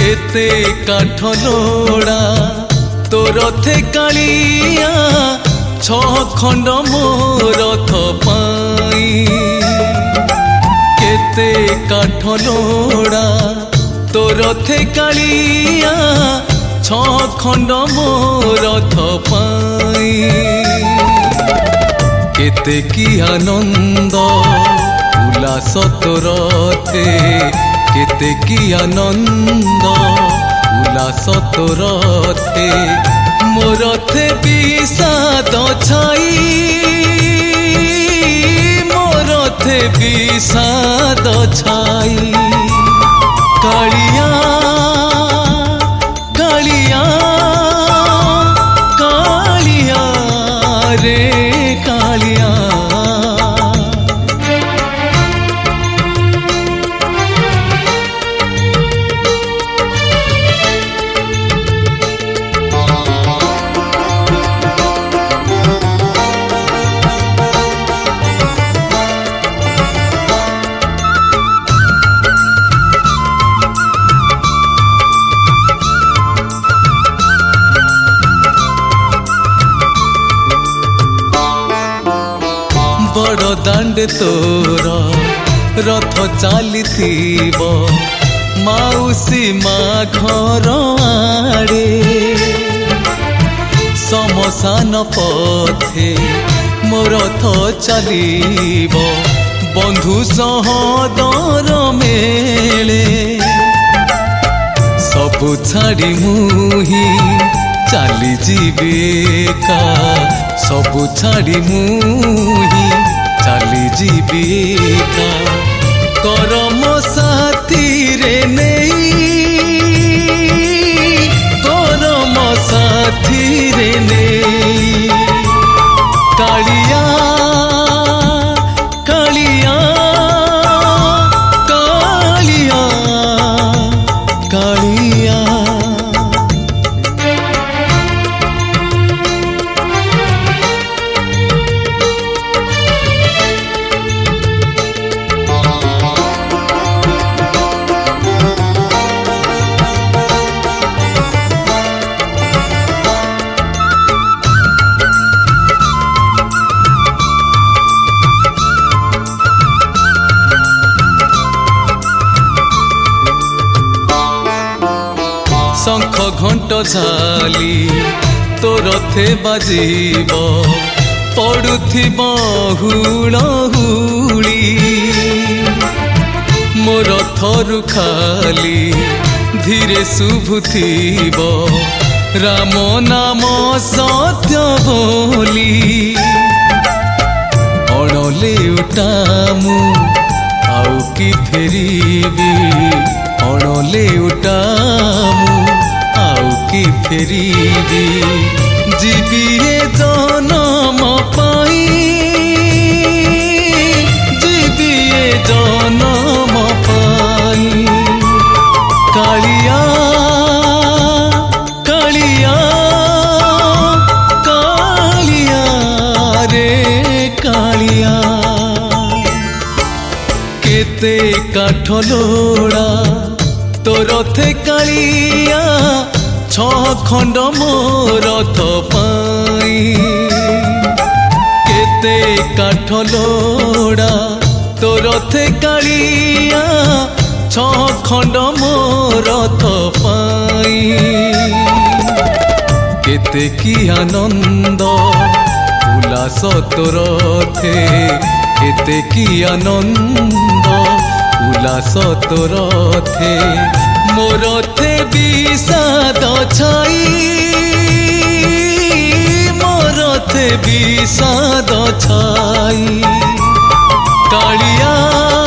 केते काठ लोड़ा तो रथे कालिया छ खंड मो रथ पाई केते काठ लोड़ा तो रथे कालिया छ खंड मो रथ पाई केते की आनंद उल्लास तो रथे केते की आनंद उल्लास तो रथे मो रथे विषाद छाई मो रथे विषाद छाई कालिया कालिया कालिया रे कालिया बड़ दांडे तोर रथ चली माउसी माँ घर आड़े समसान पथे मो रथ चल बंधु सहोदर मेले सबु छाड़ी मुही चली जीविका सबु छाड़ी मुही चली जीविका करम साथी रे नहीं करम साथी रे नहीं कालिया कालिया कालिया कालिया शंख घंट झाली तो रथे बाजीब पड़ुथिब हुलहुली मो रथरु खाली धीरे शुभुथिब राम नाम सत्य बोली अणले उटामु आउ कि फेरीबी अणले उटामु आउ कि फेरीबी जीवी ए जन्म पाई जीवी ए जन्म पाई कालिया कालिया कालिया रे कालिया केते काठ लोड़ा तो रथे कालिया छ खंड मो रथ पाई केते काठ लोड़ा तो रथे कालिया छ खंड मो रथ पाई केते की आनंद उल्लास तो रथे केते की आनंद उल्लास तो रथे मो रथे विषाद छाई मो रथे विषाद छाई कालिया।